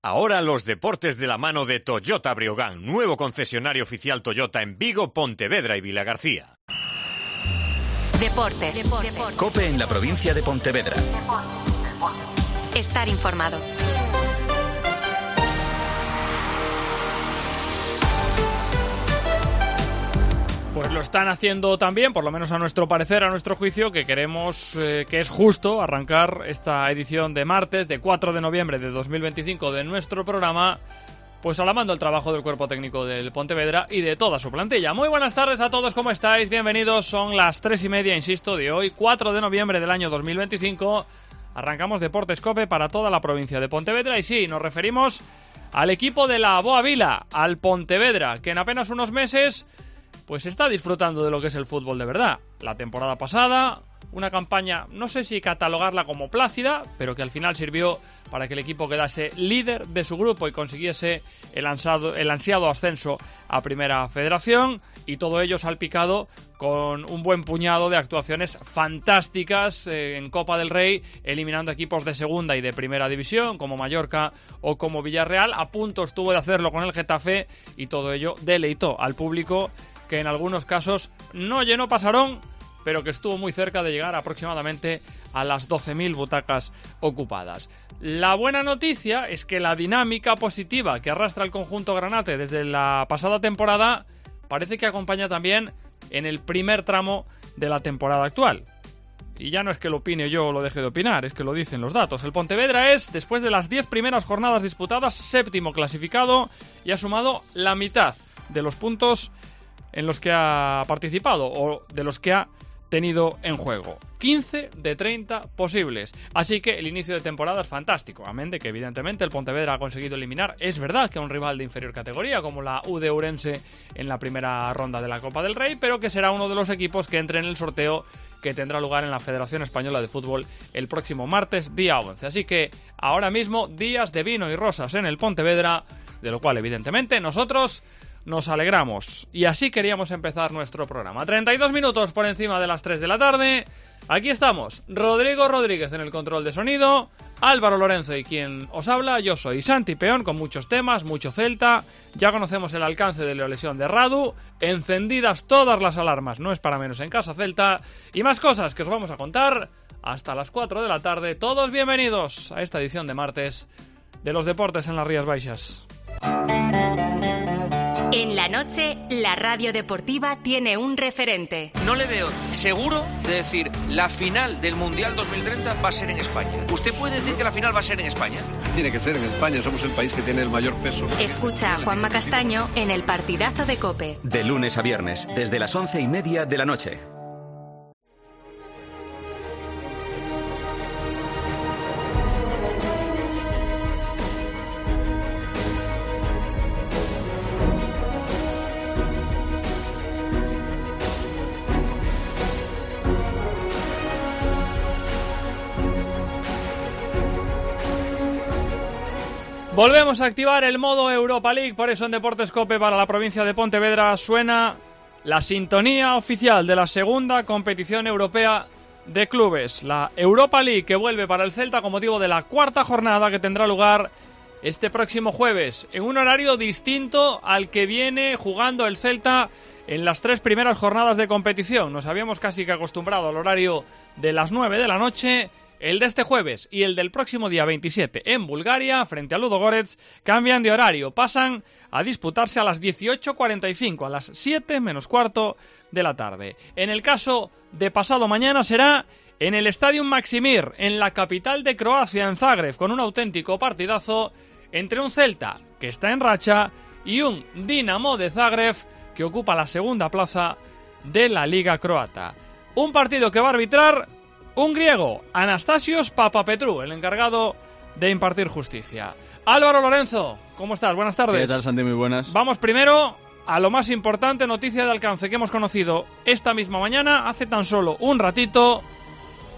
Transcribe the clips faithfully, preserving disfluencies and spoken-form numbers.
Ahora los deportes de la mano de Toyota Breogán, nuevo concesionario oficial Toyota en Vigo, Pontevedra y Vilagarcía. Deportes. Deportes. COPE en la provincia de Pontevedra. Estar informado. Pues lo están haciendo también, por lo menos a nuestro parecer, a nuestro juicio, que queremos eh, que es justo arrancar esta edición de martes, de cuatro de noviembre de dos mil veinticinco de nuestro programa, pues alabando el trabajo del cuerpo técnico del Pontevedra y de toda su plantilla. Muy buenas tardes a todos, ¿cómo estáis? Bienvenidos, son las tres y media, insisto, de hoy, cuatro de noviembre del año dos mil veinticinco. Arrancamos Deportes COPE para toda la provincia de Pontevedra y sí, nos referimos al equipo de la Boa Vila, al Pontevedra, que en apenas unos meses pues está disfrutando de lo que es el fútbol de verdad. La temporada pasada, una campaña, no sé si catalogarla como plácida, pero que al final sirvió para que el equipo quedase líder de su grupo y consiguiese el ansiado, el ansiado ascenso a Primera Federación, y todo ello salpicado con un buen puñado de actuaciones fantásticas eh, en Copa del Rey, eliminando equipos de segunda y de primera división, como Mallorca o como Villarreal. A punto estuvo de hacerlo con el Getafe, y todo ello deleitó al público, que en algunos casos no llenó Pasarón, pero que estuvo muy cerca de llegar aproximadamente a las doce mil butacas ocupadas. La buena noticia es que la dinámica positiva que arrastra el conjunto granate desde la pasada temporada parece que acompaña también en el primer tramo de la temporada actual. Y ya no es que lo opine yo o lo deje de opinar, es que lo dicen los datos. El Pontevedra es, después de las diez primeras jornadas disputadas, séptimo clasificado y ha sumado la mitad de los puntos en los que ha participado o de los que ha tenido en juego. quince de treinta posibles. Así que el inicio de temporada es fantástico. Amén de que evidentemente el Pontevedra ha conseguido eliminar, es verdad, que a un rival de inferior categoría como la U de Ourense en la primera ronda de la Copa del Rey, pero que será uno de los equipos que entre en el sorteo que tendrá lugar en la Federación Española de Fútbol el próximo martes, día once. Así que ahora mismo días de vino y rosas en el Pontevedra, de lo cual evidentemente nosotros nos alegramos. Y así queríamos empezar nuestro programa. treinta y dos minutos por encima de las tres de la tarde. Aquí estamos, Rodrigo Rodríguez en el control de sonido, Álvaro Lorenzo y quien os habla, yo soy Santi Peón, con muchos temas, mucho Celta. Ya conocemos el alcance de la lesión de Radu, encendidas todas las alarmas, no es para menos en Casa Celta, y más cosas que os vamos a contar hasta las cuatro de la tarde. Todos bienvenidos a esta edición de martes de los deportes en las Rías Baixas. En la noche, la radio deportiva tiene un referente. No le veo seguro de decir la final del Mundial dos mil treinta va a ser en España. ¿Usted puede decir que la final va a ser en España? Tiene que ser en España, somos el país que tiene el mayor peso. Escucha a Juanma Castaño en el partidazo de COPE. De lunes a viernes, desde las once y media de la noche. Volvemos a activar el modo Europa League, por eso en Deportes COPE para la provincia de Pontevedra suena la sintonía oficial de la segunda competición europea de clubes, la Europa League, que vuelve para el Celta con motivo de la cuarta jornada que tendrá lugar este próximo jueves, en un horario distinto al que viene jugando el Celta en las tres primeras jornadas de competición. Nos habíamos casi que acostumbrado al horario de las nueve de la noche. El de este jueves y el del próximo día veintisiete en Bulgaria, frente a Ludogorets, cambian de horario. Pasan a disputarse a las dieciocho cuarenta y cinco, a las siete menos cuarto de la tarde. En el caso de pasado mañana será en el Stadium Maksimir, en la capital de Croacia, en Zagreb, con un auténtico partidazo entre un Celta, que está en racha, y un Dinamo de Zagreb, que ocupa la segunda plaza de la Liga Croata. Un partido que va a arbitrar un griego, Anastasios Papapetrou, el encargado de impartir justicia. Álvaro Lorenzo, ¿cómo estás? Buenas tardes. ¿Qué tal, Santi? Muy buenas. Vamos primero a lo más importante, noticia de alcance que hemos conocido esta misma mañana, hace tan solo un ratito.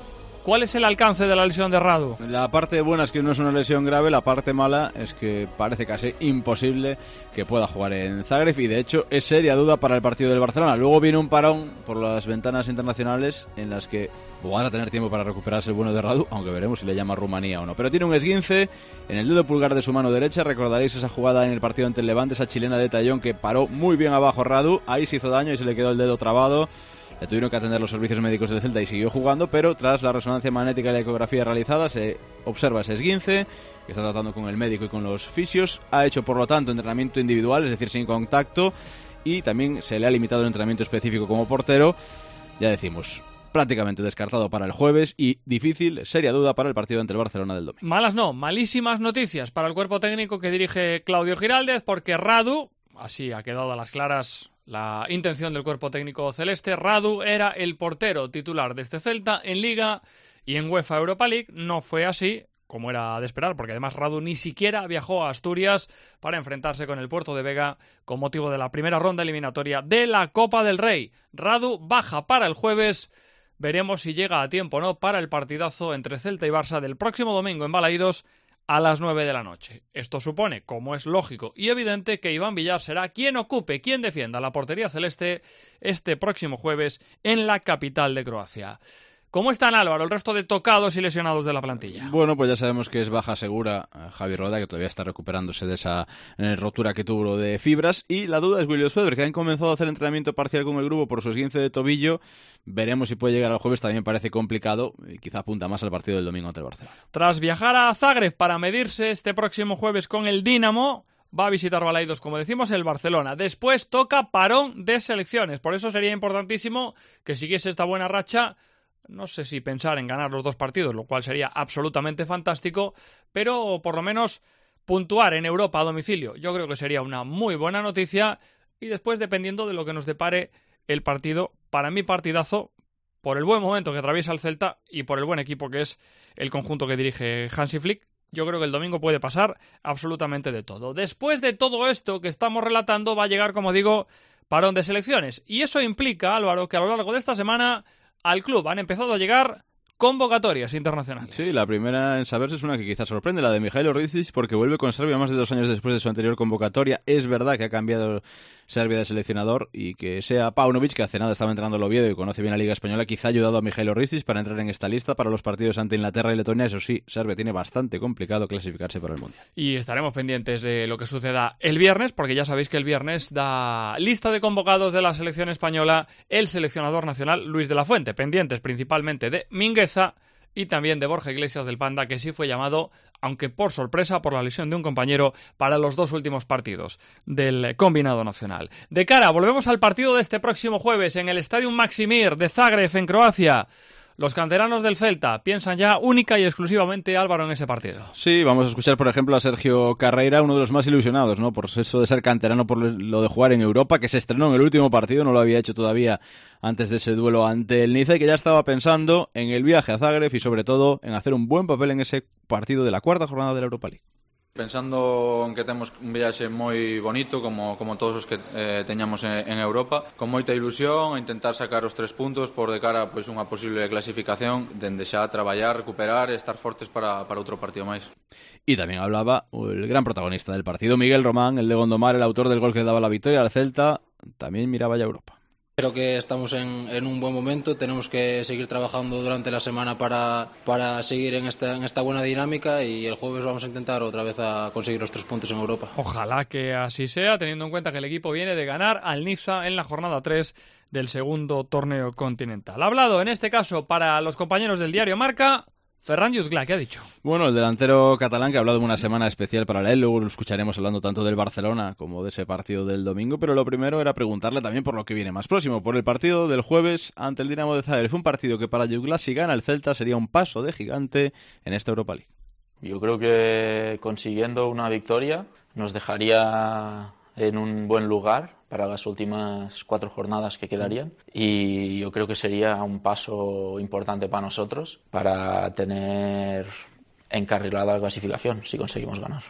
¿Cuál es el alcance de la lesión de Radu? La parte buena es que no es una lesión grave, la parte mala es que parece casi imposible que pueda jugar en Zagreb y de hecho es seria duda para el partido del Barcelona. Luego viene un parón por las ventanas internacionales en las que podrá tener tiempo para recuperarse el bueno de Radu, aunque veremos si le llama Rumanía o no. Pero tiene un esguince en el dedo pulgar de su mano derecha. Recordaréis esa jugada en el partido ante el Levante, esa chilena de Tallón que paró muy bien abajo a Radu, ahí se hizo daño y se le quedó el dedo trabado. Le tuvieron que atender los servicios médicos del Celta y siguió jugando, pero tras la resonancia magnética y la ecografía realizada se observa ese esguince, que está tratando con el médico y con los fisios. Ha hecho, por lo tanto, entrenamiento individual, es decir, sin contacto, y también se le ha limitado el entrenamiento específico como portero. Ya decimos, prácticamente descartado para el jueves y difícil, seria duda para el partido ante el Barcelona del domingo. Malas no, malísimas noticias para el cuerpo técnico que dirige Claudio Giraldez, porque Radu, así ha quedado a las claras la intención del cuerpo técnico celeste, Radu era el portero titular de este Celta en Liga y en UEFA Europa League. No fue así, como era de esperar, porque además Radu ni siquiera viajó a Asturias para enfrentarse con el Puerto de Vega con motivo de la primera ronda eliminatoria de la Copa del Rey. Radu baja para el jueves. Veremos si llega a tiempo o no para el partidazo entre Celta y Barça del próximo domingo en Balaídos a las nueve de la noche. Esto supone, como es lógico y evidente, que Iván Villar será quien ocupe, quien defienda la portería celeste este próximo jueves en la capital de Croacia. ¿Cómo están, Álvaro, el resto de tocados y lesionados de la plantilla? Bueno, pues ya sabemos que es baja segura Javi Roda, que todavía está recuperándose de esa eh, rotura que tuvo de fibras, y la duda es William Swedberg, que han comenzado a hacer entrenamiento parcial con el grupo por su esguince de tobillo. Veremos si puede llegar al jueves, también parece complicado, y quizá apunta más al partido del domingo ante el Barcelona. Tras viajar a Zagreb para medirse este próximo jueves con el Dinamo, va a visitar Balaídos, como decimos, el Barcelona. Después toca parón de selecciones, por eso sería importantísimo que siguiese esta buena racha. No sé si pensar en ganar los dos partidos, lo cual sería absolutamente fantástico, pero por lo menos puntuar en Europa a domicilio yo creo que sería una muy buena noticia, y después, dependiendo de lo que nos depare el partido, para mí partidazo, por el buen momento que atraviesa el Celta y por el buen equipo que es el conjunto que dirige Hansi Flick. Yo creo que el domingo puede pasar absolutamente de todo. Después de todo esto que estamos relatando va a llegar, como digo, parón de selecciones, y eso implica, Álvaro, que a lo largo de esta semana al club han empezado a llegar convocatorias internacionales. Sí, la primera en saberse es una que quizás sorprende, la de Mihailo Risic, porque vuelve con Serbia más de dos años después de su anterior convocatoria. Es verdad que ha cambiado Serbia de seleccionador, y que sea Paunovic, que hace nada estaba entrenando el Oviedo y conoce bien la Liga Española, quizá ha ayudado a Mihailo Risic para entrar en esta lista para los partidos ante Inglaterra y Letonia. Eso sí, Serbia tiene bastante complicado clasificarse para el Mundial. Y estaremos pendientes de lo que suceda el viernes, porque ya sabéis que el viernes da lista de convocados de la selección española el seleccionador nacional Luis de la Fuente, pendientes principalmente de Mingueza y también de Borja Iglesias del Panda, que sí fue llamado, aunque por sorpresa, por la lesión de un compañero, para los dos últimos partidos del combinado nacional. De cara, volvemos al partido de este próximo jueves en el Stadium Maksimir de Zagreb, en Croacia. Los canteranos del Celta piensan ya única y exclusivamente, Álvaro, en ese partido. Sí, vamos a escuchar, por ejemplo, a Sergio Carreira, uno de los más ilusionados, ¿no? Por eso de ser canterano, por lo de jugar en Europa, que se estrenó en el último partido, no lo había hecho todavía antes de ese duelo ante el Niza, y que ya estaba pensando en el viaje a Zagreb y sobre todo en hacer un buen papel en ese partido de la cuarta jornada de la Europa League. Pensando en que temos un viaxe moi bonito, como, como todos os que eh, teñamos en, en Europa, con moita ilusión, a intentar sacar os tres puntos por de cara pois, unha posible clasificación, dende xa traballar, recuperar e estar fortes para, para outro partido máis. Y también hablaba el gran protagonista del partido, Miguel Román, el de Gondomar, el autor del gol que le daba la victoria al Celta, también miraba ya a Europa. Creo que estamos en, en un buen momento, tenemos que seguir trabajando durante la semana para, para seguir en esta, en esta buena dinámica, y el jueves vamos a intentar otra vez a conseguir los tres puntos en Europa. Ojalá que así sea, teniendo en cuenta que el equipo viene de ganar al Niza en la jornada tres del segundo torneo continental. Hablado en este caso para los compañeros del diario Marca, Ferran Jutgla, ¿qué ha dicho? Bueno, el delantero catalán, que ha hablado de una semana especial para él, luego lo escucharemos hablando tanto del Barcelona como de ese partido del domingo, pero lo primero era preguntarle también por lo que viene más próximo, por el partido del jueves ante el Dinamo de Zagreb. Fue un partido que para Jutgla, si gana el Celta, sería un paso de gigante en esta Europa League. Yo creo que consiguiendo una victoria nos dejaría en un buen lugar para las últimas cuatro jornadas que quedarían, y yo creo que sería un paso importante para nosotros para tener encarrilada la clasificación si conseguimos ganar.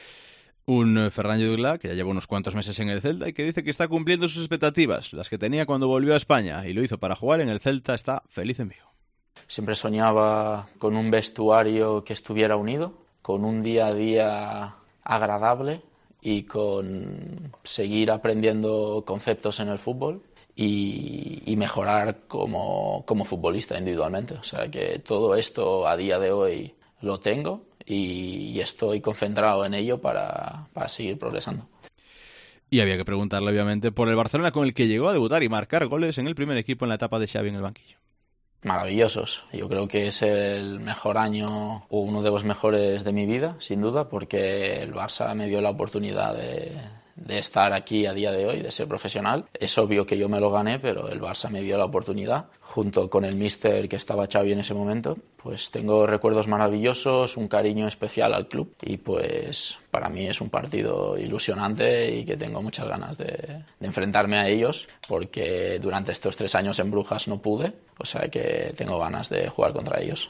Un Ferran Jutgla que ya lleva unos cuantos meses en el Celta y que dice que está cumpliendo sus expectativas, las que tenía cuando volvió a España, y lo hizo para jugar en el Celta. Está feliz en Vigo. Siempre soñaba con un vestuario que estuviera unido, con un día a día agradable y con seguir aprendiendo conceptos en el fútbol y, y mejorar como, como futbolista individualmente. O sea que todo esto a día de hoy lo tengo y, y estoy concentrado en ello para, para seguir progresando. Y había que preguntarle, obviamente, por el Barcelona con el que llegó a debutar y marcar goles en el primer equipo en la etapa de Xavi en el banquillo. Maravillosos. Yo creo que es el mejor año o uno de los mejores de mi vida, sin duda, porque el Barça me dio la oportunidad de, de estar aquí a día de hoy, de ser profesional. Es obvio que yo me lo gané, pero el Barça me dio la oportunidad, junto con el míster que estaba Xavi en ese momento. Pues tengo recuerdos maravillosos, un cariño especial al club y pues para mí es un partido ilusionante y que tengo muchas ganas de, de enfrentarme a ellos, porque durante estos tres años en Brujas no pude, o sea que tengo ganas de jugar contra ellos.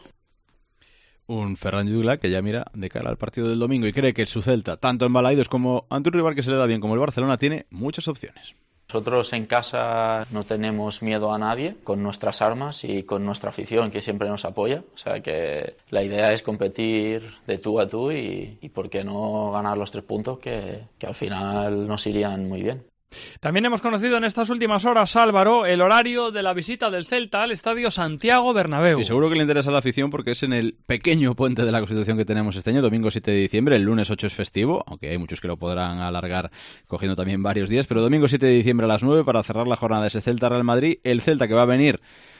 Un Ferran Lludla que ya mira de cara al partido del domingo y cree que su Celta, tanto en Balaidos como ante un rival que se le da bien como el Barcelona, tiene muchas opciones. Nosotros en casa no tenemos miedo a nadie con nuestras armas y con nuestra afición que siempre nos apoya. O sea que la idea es competir de tú a tú y, y por qué no ganar los tres puntos que, que al final nos irían muy bien. También hemos conocido en estas últimas horas, Álvaro, el horario de la visita del Celta al Estadio Santiago Bernabéu. Y seguro que le interesa a la afición porque es en el pequeño puente de la Constitución que tenemos este año, domingo siete de diciembre, el lunes ocho es festivo, aunque hay muchos que lo podrán alargar cogiendo también varios días, pero domingo siete de diciembre a las nueve para cerrar la jornada de ese Celta-Real Madrid, el Celta que va a venir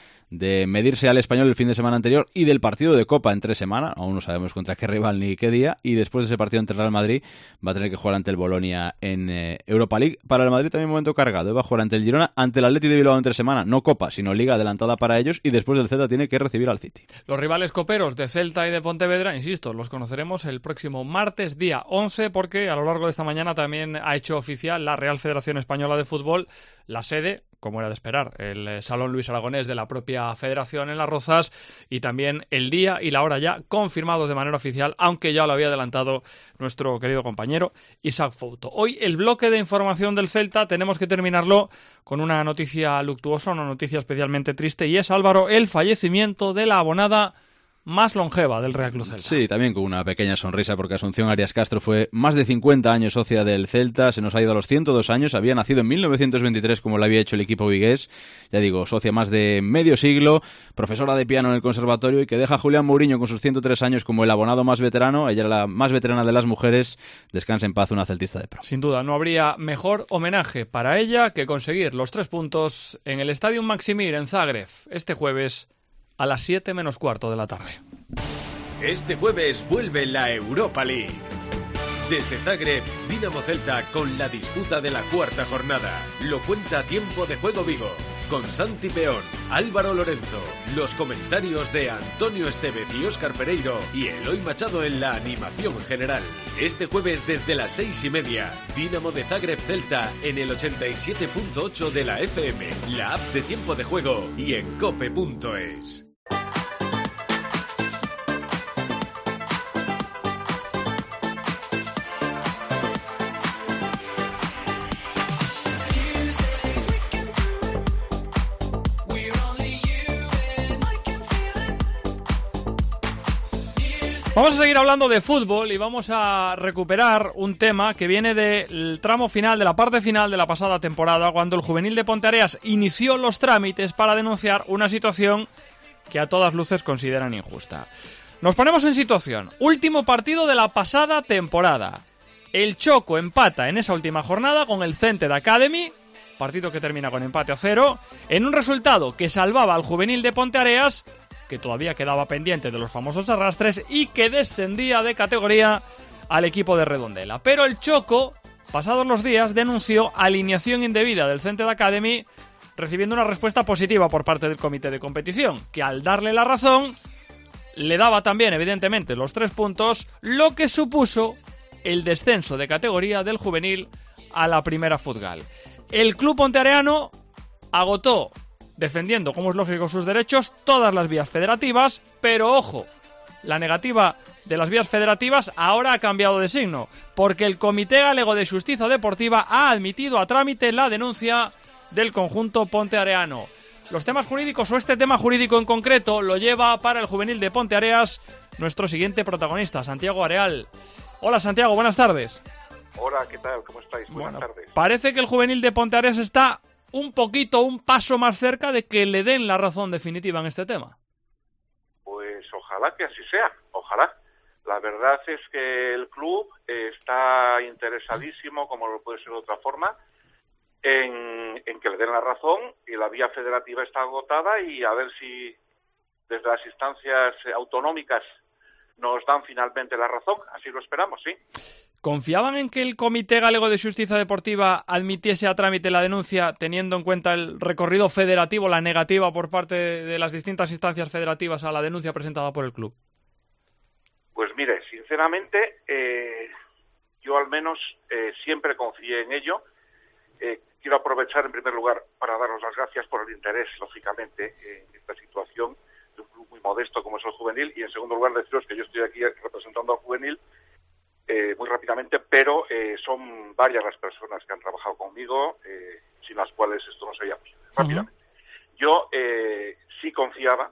de medirse al Español el fin de semana anterior y del partido de Copa en tres semanas, aún no sabemos contra qué rival ni qué día, y después de ese partido entre Real Madrid va a tener que jugar ante el Bolonia en eh, Europa League. Para el Madrid también momento cargado, va a jugar ante el Girona, ante el Atleti de Bilbao en tres semanas, no Copa, sino Liga adelantada para ellos, y después del Celta tiene que recibir al City. Los rivales coperos de Celta y de Pontevedra, insisto, los conoceremos el próximo martes, día once, porque a lo largo de esta mañana también ha hecho oficial la Real Federación Española de Fútbol la sede, como era de esperar, el Salón Luis Aragonés de la propia Federación en Las Rozas, y también el día y la hora ya confirmados de manera oficial, aunque ya lo había adelantado nuestro querido compañero Isaac Fouto. Hoy el bloque de información del Celta tenemos que terminarlo con una noticia luctuosa, una noticia especialmente triste, y es, Álvaro, el fallecimiento de la abonada más longeva del Real Club Celta. Sí, también con una pequeña sonrisa, porque Asunción Arias Castro fue más de cincuenta años socia del Celta, se nos ha ido a los ciento dos años, había nacido en mil novecientos veintitrés como lo había hecho el equipo vigués, ya digo, socia más de medio siglo, profesora de piano en el conservatorio, y que deja a Julián Mourinho con sus ciento tres años como el abonado más veterano. Ella era la más veterana de las mujeres. Descansa en paz, una celtista de pro. Sin duda, no habría mejor homenaje para ella que conseguir los tres puntos en el Stadium Maksimir en Zagreb este jueves a las siete menos cuarto de la tarde. Este jueves vuelve la Europa League. Desde Zagreb, Dinamo Celta con la disputa de la cuarta jornada. Lo cuenta Tiempo de Juego Vigo, con Santi Peón, Álvaro Lorenzo, los comentarios de Antonio Estevez y Óscar Pereiro y Eloy Machado en la animación general. Este jueves desde las seis y media, Dinamo de Zagreb Celta en el ochenta y siete punto ocho de la F M, la app de Tiempo de Juego y en cope punto es. Vamos a seguir hablando de fútbol y vamos a recuperar un tema que viene del tramo final, de la parte final de la pasada temporada, cuando el juvenil de Ponteareas inició los trámites para denunciar una situación que a todas luces consideran injusta. Nos ponemos en situación. Último partido de la pasada temporada. El Choco empata en esa última jornada con el Cented Academy, partido que termina con empate a cero, en un resultado que salvaba al juvenil de Ponteareas, que todavía quedaba pendiente de los famosos arrastres y que descendía de categoría al equipo de Redondela. Pero el Choco, pasados los días, denunció alineación indebida del Cented Academy, recibiendo una respuesta positiva por parte del comité de competición, que al darle la razón, le daba también, evidentemente, los tres puntos, lo que supuso el descenso de categoría del juvenil a la primera Futgal. El club ponteareano agotó, defendiendo, como es lógico, sus derechos, todas las vías federativas, pero ojo, la negativa de las vías federativas ahora ha cambiado de signo, porque el Comité Galego de Xustiza Deportiva ha admitido a trámite la denuncia del conjunto ponteareano. los temas jurídicos o este tema jurídico en concreto lo lleva para el juvenil de Ponteareas nuestro siguiente protagonista, Santiago Areal. Hola Santiago, buenas tardes. Hola, ¿qué tal? ¿Cómo estáis? Buenas bueno, tardes. Parece que el juvenil de Ponteareas está un poquito, un paso más cerca de que le den la razón definitiva en este tema. Pues ojalá que así sea, ojalá. La verdad es que el club está interesadísimo, como lo puede ser de otra forma, en, en que le den la razón, y la vía federativa está agotada, y a ver si desde las instancias autonómicas nos dan finalmente la razón. Así lo esperamos, sí. ¿Confiaban en que el Comité Galego de Xustiza Deportiva admitiese a trámite la denuncia teniendo en cuenta el recorrido federativo, la negativa por parte de las distintas instancias federativas a la denuncia presentada por el club? Pues mire, sinceramente, eh, yo al menos eh, siempre confié en ello. Eh, quiero aprovechar en primer lugar para daros las gracias por el interés, lógicamente, en esta situación de un club muy modesto como es el juvenil, y en segundo lugar deciros que yo estoy aquí representando al juvenil eh, muy rápidamente, pero eh, son varias las personas que han trabajado conmigo, eh, sin las cuales esto no sería posible. Uh-huh. Rápidamente. Yo eh, sí confiaba,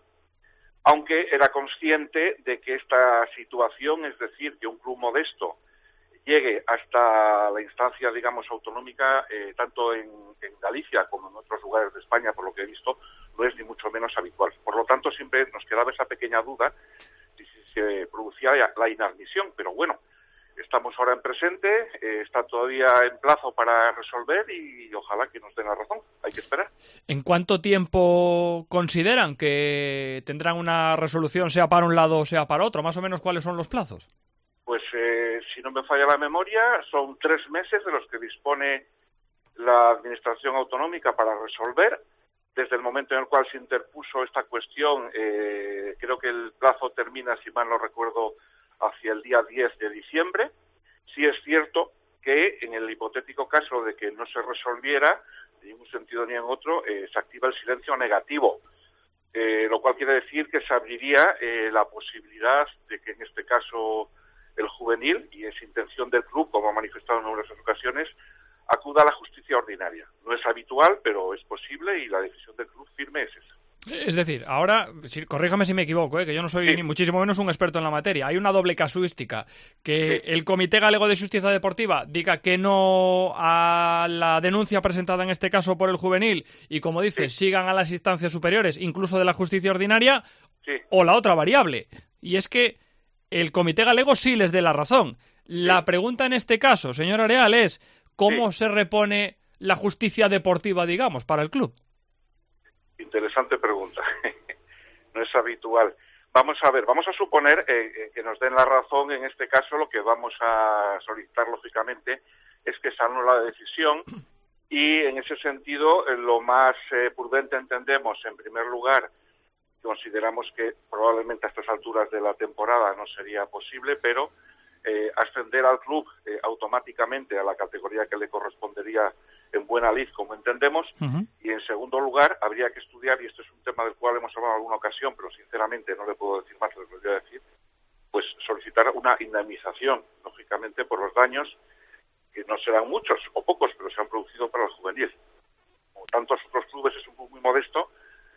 aunque era consciente de que esta situación, es decir, que un club modesto llegue hasta la instancia, digamos, autonómica, eh, tanto en, en Galicia como en otros lugares de España, por lo que he visto, no es ni mucho menos habitual. Por lo tanto, siempre nos quedaba esa pequeña duda de si se producía la inadmisión, pero bueno, estamos ahora en presente, eh, está todavía en plazo para resolver y ojalá que nos den la razón. Hay que esperar. ¿En cuánto tiempo consideran que tendrán una resolución, sea para un lado o sea para otro? Más o menos, ¿cuáles son los plazos? Pues, eh, si no me falla la memoria, son tres meses de los que dispone la Administración Autonómica para resolver. Desde el momento en el cual se interpuso esta cuestión, eh, creo que el plazo termina, si mal no recuerdo, hacia el día diez de diciembre. Sí es cierto que en el hipotético caso de que no se resolviera, ni en un sentido ni en otro, eh, se activa el silencio negativo, eh, lo cual quiere decir que se abriría eh, la posibilidad de que en este caso el juvenil, y es intención del club, como ha manifestado en numerosas ocasiones, acuda a la justicia ordinaria. No es habitual, pero es posible y la decisión del club firme es esa. Es decir, ahora, si, corríjame si me equivoco, ¿eh? Que yo no soy sí. ni muchísimo menos un experto en la materia. Hay una doble casuística, que sí. el Comité Galego de Xustiza Deportiva diga que no a la denuncia presentada en este caso por el juvenil y, como dice, sí. sigan a las instancias superiores, incluso de la justicia ordinaria, sí. o la otra variable, y es que el Comité Galego sí les dé la razón. La sí. pregunta en este caso, señor Areal, es ¿cómo sí. se repone la justicia deportiva, digamos, para el club? Interesante pregunta. No es habitual. Vamos a ver, vamos a suponer eh, que nos den la razón. En este caso, lo que vamos a solicitar, lógicamente, es que se anule la decisión y, en ese sentido, eh, lo más eh, prudente entendemos, en primer lugar, consideramos que probablemente a estas alturas de la temporada no sería posible, pero eh, ascender al club eh, automáticamente a la categoría que le correspondería en buena lid, como entendemos, uh-huh. y en segundo lugar habría que estudiar, y esto es un tema del cual hemos hablado en alguna ocasión, pero sinceramente no le puedo decir más de lo que voy a decir, pues solicitar una indemnización, lógicamente, por los daños, que no serán muchos o pocos, pero se han producido para el juvenil. Como tantos otros clubes, es un club muy modesto,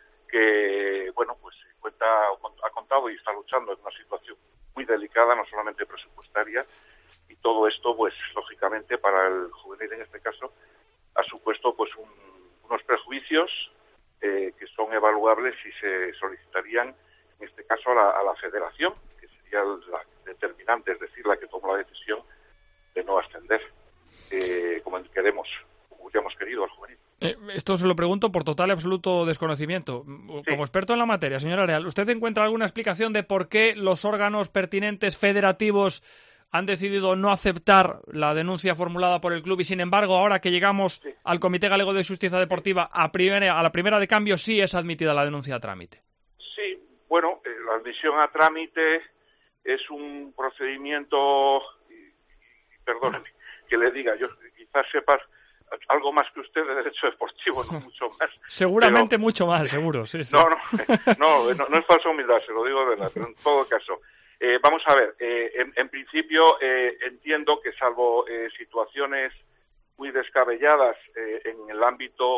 que, bueno, pues cuenta, ha contado y está luchando en una situación muy delicada, no solamente presupuestaria, y todo esto, pues, lógicamente, para el juvenil en este caso, ha supuesto, pues, un, unos prejuicios eh, que son evaluables y se solicitarían, en este caso, a la, a la federación, que sería la determinante, es decir, la que tomó la decisión de no ascender, eh, como queremos, como hubiéramos querido al juvenil. Eh, esto se lo pregunto por total y absoluto desconocimiento. Como sí. experto en la materia, señor Areal, ¿usted encuentra alguna explicación de por qué los órganos pertinentes federativos han decidido no aceptar la denuncia formulada por el club y, sin embargo, ahora que llegamos sí. al Comité Galego de Xustiza Deportiva, a, primera, a la primera de cambio sí es admitida la denuncia a trámite? Sí, bueno, eh, la admisión a trámite es un procedimiento, y, y, perdóneme que le diga, yo quizás sepas algo más que usted de derecho deportivo, no mucho más. Seguramente pero, mucho más, seguro, sí, sí. No, no, no, no, no es falsa humildad, se lo digo de verdad, pero en todo caso, eh, vamos a ver, eh, en, en principio eh, entiendo que salvo eh, situaciones muy descabelladas eh, en el ámbito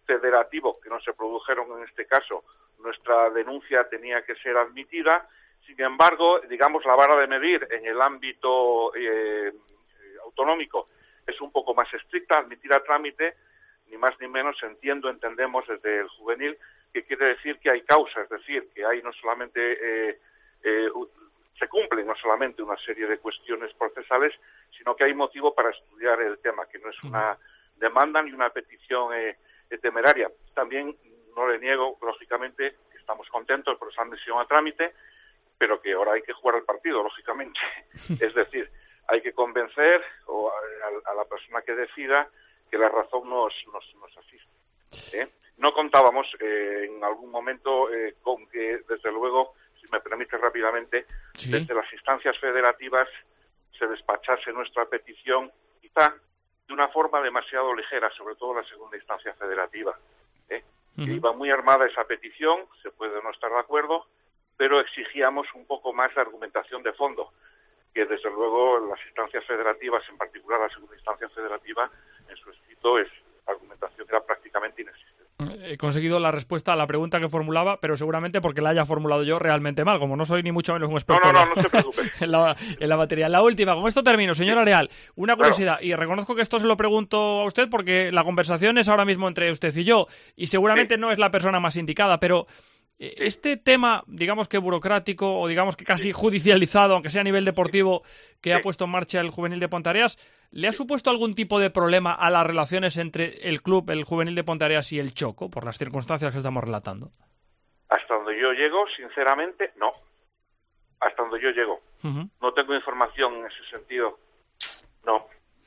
federativo, que no se produjeron en este caso, nuestra denuncia tenía que ser admitida. Sin embargo, digamos, la vara de medir en el ámbito eh, autonómico es un poco más estricta, admitir a trámite, ni más ni menos, entiendo, entendemos desde el juvenil, que quiere decir que hay causa, es decir, que hay no solamente, eh, eh, se cumplen no solamente una serie de cuestiones procesales, sino que hay motivo para estudiar el tema, que no es una demanda ni una petición eh, temeraria. También no le niego, lógicamente, que estamos contentos por esa admisión a trámite, pero que ahora hay que jugar el partido, lógicamente. Es decir, hay que convencer o a, a la persona que decida que la razón nos, nos, nos asiste. ¿eh? No contábamos eh, en algún momento eh, con que, desde luego, si me permite rápidamente, sí. desde las instancias federativas se despachase nuestra petición, quizá de una forma demasiado ligera, sobre todo la segunda instancia federativa. ¿eh? Uh-huh. Que iba muy armada esa petición, se puede no estar de acuerdo, pero exigíamos un poco más de argumentación de fondo, que desde luego las instancias federativas, en particular la segunda instancia federativa, en su escrito es argumentación que era prácticamente inexistente. He conseguido la respuesta a la pregunta que formulaba, pero seguramente porque la haya formulado yo realmente mal, como no soy ni mucho menos un experto no, no, no, no se preocupe. en, la, en la materia. La última, con esto termino, señor Areal, una curiosidad, claro. Y reconozco que esto se lo pregunto a usted porque la conversación es ahora mismo entre usted y yo, y seguramente sí. no es la persona más indicada, pero este tema, digamos que burocrático o digamos que casi judicializado, aunque sea a nivel deportivo, que ha puesto en marcha el juvenil de Ponteareas, ¿le ha supuesto algún tipo de problema a las relaciones entre el club, el juvenil de Ponteareas y el Choco, por las circunstancias que estamos relatando? Hasta donde yo llego, sinceramente, no. Hasta donde yo llego. Uh-huh. No tengo información en ese sentido. No.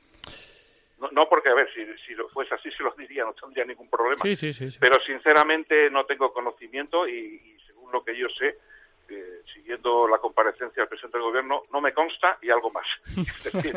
No, no porque, a ver, si, si fuese así se los diría, no tendría ningún problema. Sí, sí, sí, sí. Pero sinceramente no tengo conocimiento y, y según lo que yo sé, eh, siguiendo la comparecencia del presidente del gobierno, no me consta y algo más. Es decir,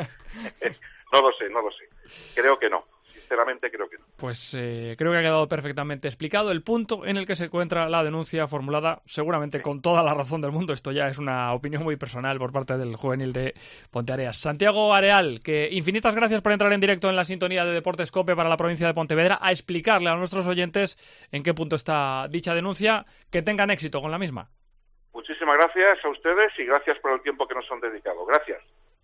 no lo sé, no lo sé. Creo que no. Sinceramente creo que no. Pues eh, creo que ha quedado perfectamente explicado el punto en el que se encuentra la denuncia formulada, seguramente con toda la razón del mundo. Esto ya es una opinión muy personal por parte del juvenil de Ponteareas. Santiago Areal, que infinitas gracias por entrar en directo en la sintonía de Deportes COPE para la provincia de Pontevedra a explicarle a nuestros oyentes en qué punto está dicha denuncia. Que tengan éxito con la misma. Muchísimas gracias a ustedes y gracias por el tiempo que nos han dedicado. Gracias.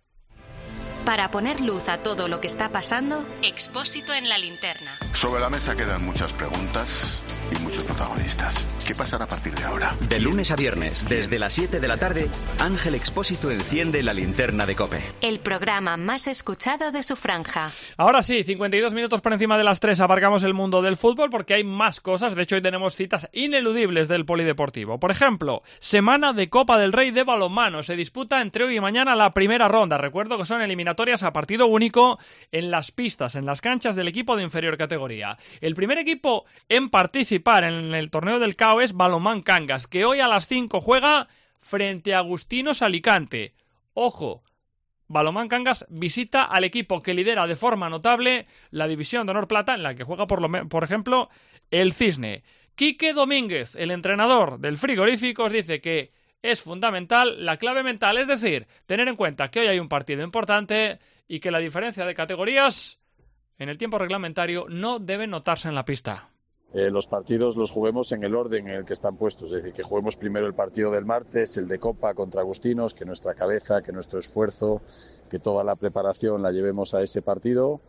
Para poner luz a todo lo que está pasando, Expósito en la linterna. Sobre la mesa quedan muchas preguntas y muchos protagonistas. ¿Qué pasará a partir de ahora? De lunes a viernes, desde las siete de la tarde, Ángel Expósito enciende la linterna de COPE. El programa más escuchado de su franja. Ahora sí, cincuenta y dos minutos por encima de las tres, abarcamos el mundo del fútbol porque hay más cosas. De hecho, hoy tenemos citas ineludibles del polideportivo. Por ejemplo, semana de Copa del Rey de balonmano. Se disputa entre hoy y mañana la primera ronda. Recuerdo que son eliminatorias a partido único en las pistas, en las canchas del equipo de inferior categoría. El primer equipo en participar en el torneo del C A O es Balonmán Cangas, que hoy a las cinco juega frente a Agustinos Alicante. Ojo, Balonmán Cangas visita al equipo que lidera de forma notable la División de Honor Plata, en la que juega, por, lo, por ejemplo, el Cisne. Quique Domínguez, el entrenador del Frigoríficos, dice que es fundamental la clave mental, es decir, tener en cuenta que hoy hay un partido importante y que la diferencia de categorías en el tiempo reglamentario no debe notarse en la pista. Eh, los partidos los juguemos en el orden en el que están puestos, es decir, que juguemos primero el partido del martes, el de Copa contra Agustinos, que nuestra cabeza, que nuestro esfuerzo, que toda la preparación la llevemos a ese partido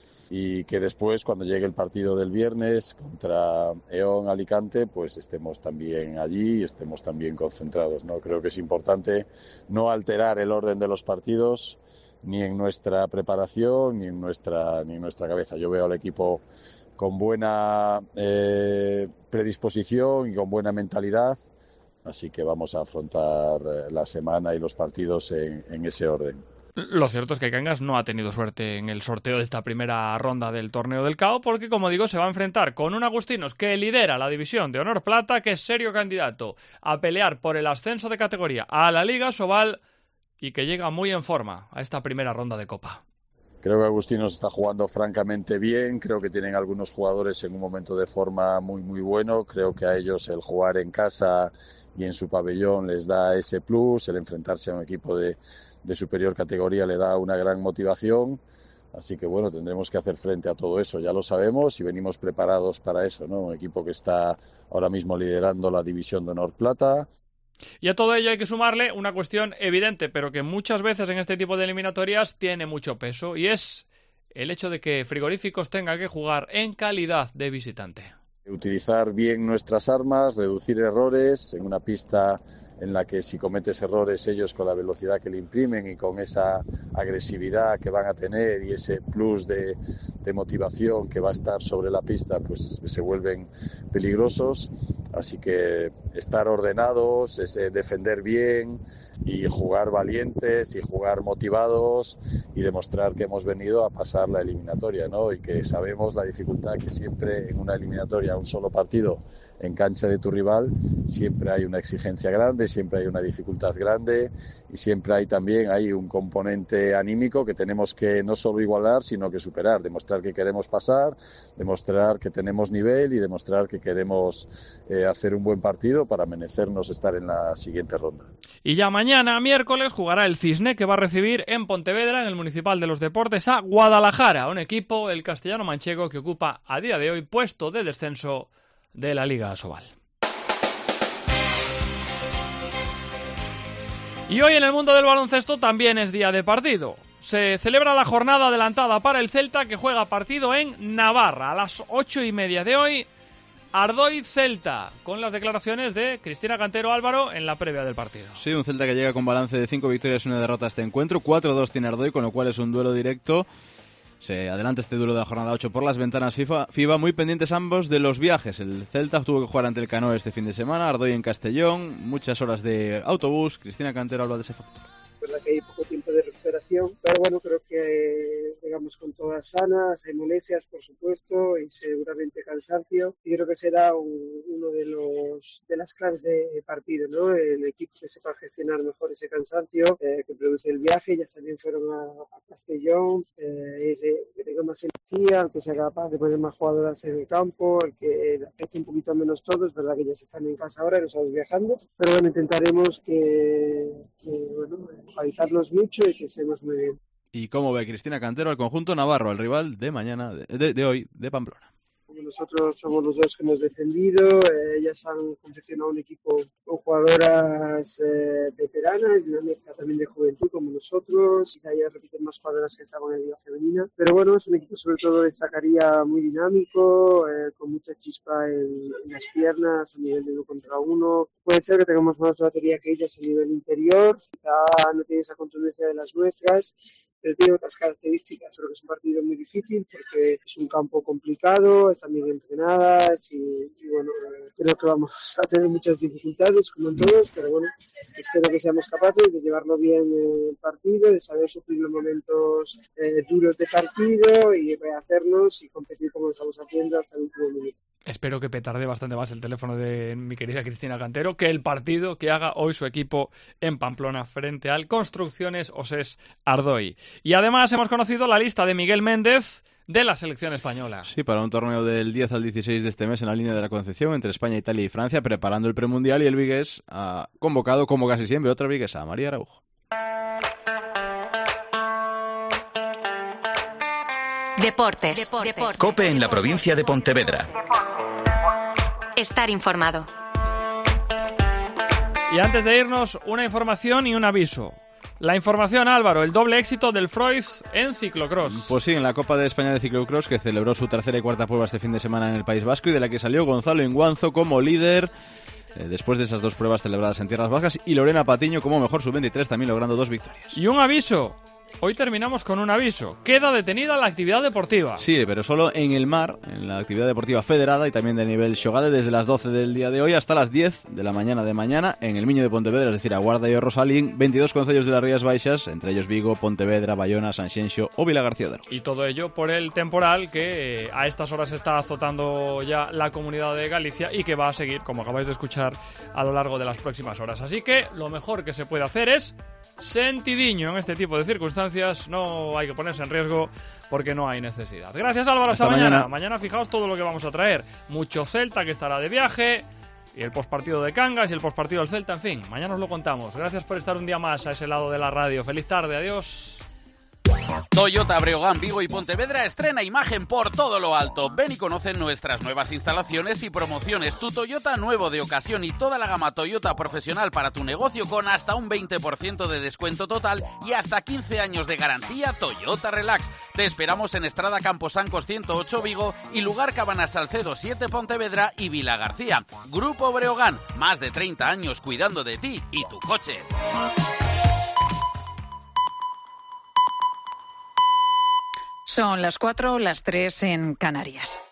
y que después, cuando llegue el partido del viernes contra Eón Alicante, pues estemos también allí y estemos también concentrados, ¿no? Creo que es importante no alterar el orden de los partidos ni en nuestra preparación ni en nuestra, ni en nuestra cabeza. Yo veo al equipo con buena eh, predisposición y con buena mentalidad, así que vamos a afrontar la semana y los partidos en, en ese orden. Lo cierto es que Cangas no ha tenido suerte en el sorteo de esta primera ronda del torneo del C A O porque, como digo, se va a enfrentar con un Agustinos que lidera la División de Honor Plata, que es serio candidato a pelear por el ascenso de categoría a la Liga Sobal y que llega muy en forma a esta primera ronda de Copa. Creo que Agustinos está jugando francamente bien, creo que tienen algunos jugadores en un momento de forma muy muy bueno, creo que a ellos el jugar en casa y en su pabellón les da ese plus, el enfrentarse a un equipo de, de superior categoría le da una gran motivación, Así que bueno, tendremos que hacer frente a todo eso, ya lo sabemos y venimos preparados para eso, ¿no? Un equipo que está ahora mismo liderando la división de honor plata. Y a todo ello hay que sumarle una cuestión evidente, pero que muchas veces en este tipo de eliminatorias tiene mucho peso, y es el hecho de que Frigoríficos tenga que jugar en calidad de visitante. Utilizar bien nuestras armas, reducir errores en una pista en la que si cometes errores ellos con la velocidad que le imprimen y con esa agresividad que van a tener y ese plus de, de motivación que va a estar sobre la pista, pues se vuelven peligrosos. Así que estar ordenados, ese defender bien y jugar valientes y jugar motivados y demostrar que hemos venido a pasar la eliminatoria, ¿no? Y que sabemos la dificultad que siempre en una eliminatoria, un solo partido en cancha de tu rival, siempre hay una exigencia grande, siempre hay una dificultad grande y siempre hay también hay un componente anímico que tenemos que no solo igualar, sino que superar, demostrar que queremos pasar, demostrar que tenemos nivel y demostrar que queremos eh, hacer un buen partido para merecernos estar en la siguiente ronda. Y ya mañana, miércoles, jugará el Cisne, que va a recibir en Pontevedra, en el Municipal de los Deportes, a Guadalajara, un equipo, el castellano-manchego, que ocupa a día de hoy puesto de descenso de la Liga Asobal. Y hoy en el mundo del baloncesto también es día de partido. Se celebra la jornada adelantada para el Celta, que juega partido en Navarra a las ocho y media de hoy. Ardoy Celta, con las declaraciones de Cristina Cantero Álvaro en la previa del partido. Sí, un Celta que llega con balance de cinco victorias y una derrota a este encuentro. cuatro dos tiene Ardoy, con lo cual es un duelo directo. Se adelanta este duelo de la jornada ocho por las ventanas FIFA, FIBA, muy pendientes ambos de los viajes. El Celta tuvo que jugar ante el Canoe este fin de semana, Ardoy en Castellón, muchas horas de autobús. Cristina Cantero habla de ese factor. Es verdad que hay poco tiempo de recuperación, pero bueno, creo que llegamos con todas sanas, hay molestias por supuesto y seguramente cansancio, y creo que será un, uno de los de las claves de partido, ¿no? El equipo que sepa gestionar mejor ese cansancio eh, que produce el viaje. Ellas también fueron a, a Castellón, eh, ese, que tenga más energía, el que sea capaz de poner más jugadoras en el campo, el que le afecte un poquito menos todo. Es verdad que ellas están en casa ahora y nosotros viajando, pero bueno, intentaremos que, que bueno, avisarnos mucho y que estemos muy bien. ¿Y cómo ve Cristina Cantero al conjunto navarro, el rival de mañana, de, de, de hoy, de Pamplona? Nosotros somos los dos que hemos descendido, eh, ellas han confeccionado un equipo con jugadoras eh, veteranas, de una mezcla también de juventud como nosotros, quizá ellas repiten más jugadoras que estaban en la Liga Femenina, pero bueno, es un equipo sobre todo destacaría muy dinámico, eh, con mucha chispa en, en las piernas, a nivel de uno contra uno. Puede ser que tengamos más batería que ellas a nivel interior, quizá no tiene esa contundencia de las nuestras, pero tiene otras características. Creo que es un partido muy difícil porque es un campo complicado, están bien entrenadas y, y bueno, creo que vamos a tener muchas dificultades como en todos, pero bueno, espero que seamos capaces de llevarlo bien el partido, de saber sufrir los momentos eh, duros de partido y rehacernos y competir como lo estamos haciendo hasta el último minuto. Espero que petarde bastante más el teléfono de mi querida Cristina Cantero que el partido que haga hoy su equipo en Pamplona frente al Construcciones Osés Ardoy. Y además hemos conocido la lista de Miguel Méndez de la selección española. Sí, para un torneo del diez al dieciséis de este mes en la línea de la Concepción entre España, Italia y Francia, preparando el premundial, y el Vigués ha convocado, como casi siempre, otra viguesa, María Araujo. Deportes. Deportes. COPE en la provincia de Pontevedra. Estar informado. Y antes de irnos, una información y un aviso. La información, Álvaro, el doble éxito del Freud en ciclocross. Pues sí, en la Copa de España de Ciclocross, que celebró su tercera y cuarta prueba este fin de semana en el País Vasco y de la que salió Gonzalo Inguanzo como líder eh, después de esas dos pruebas celebradas en Tierras Bajas, y Lorena Patiño como mejor sub veintitrés, también logrando dos victorias. Y un aviso. Hoy terminamos con un aviso. Queda detenida la actividad deportiva. Sí, pero solo en el mar, en la actividad deportiva federada y también de nivel xogade, desde las doce del día de hoy hasta las diez de la mañana de mañana en el Miño de Pontevedra, es decir, a Guarda y o Rosalín, veintidós concellos de las Rías Baixas, entre ellos Vigo, Pontevedra, Bayona, Sanxenxo o Vilagarcía de Arousa. Y todo ello por el temporal que eh, a estas horas está azotando ya la Comunidad de Galicia y que va a seguir, como acabáis de escuchar, a lo largo de las próximas horas. Así que lo mejor que se puede hacer es sentidiño en este tipo de circunstancias. No hay que ponerse en riesgo porque no hay necesidad. Gracias, Álvaro, hasta, hasta mañana. mañana. Mañana fijaos todo lo que vamos a traer. Mucho Celta que estará de viaje, y el postpartido de Cangas y el postpartido del Celta, en fin, mañana os lo contamos. Gracias por estar un día más a ese lado de la radio. Feliz tarde, adiós. Toyota Breogán, Vigo y Pontevedra estrena imagen por todo lo alto. Ven y conoce nuestras nuevas instalaciones y promociones. Tu Toyota nuevo de ocasión y toda la gama Toyota profesional para tu negocio con hasta un veinte por ciento de descuento total y hasta quince años de garantía Toyota Relax. Te esperamos en Estrada Camposancos ciento ocho Vigo y Lugar Cabanas Salcedo siete Pontevedra y Vila García. Grupo Breogán, más de treinta años cuidando de ti y tu coche. Son las cuatro, las tres en Canarias.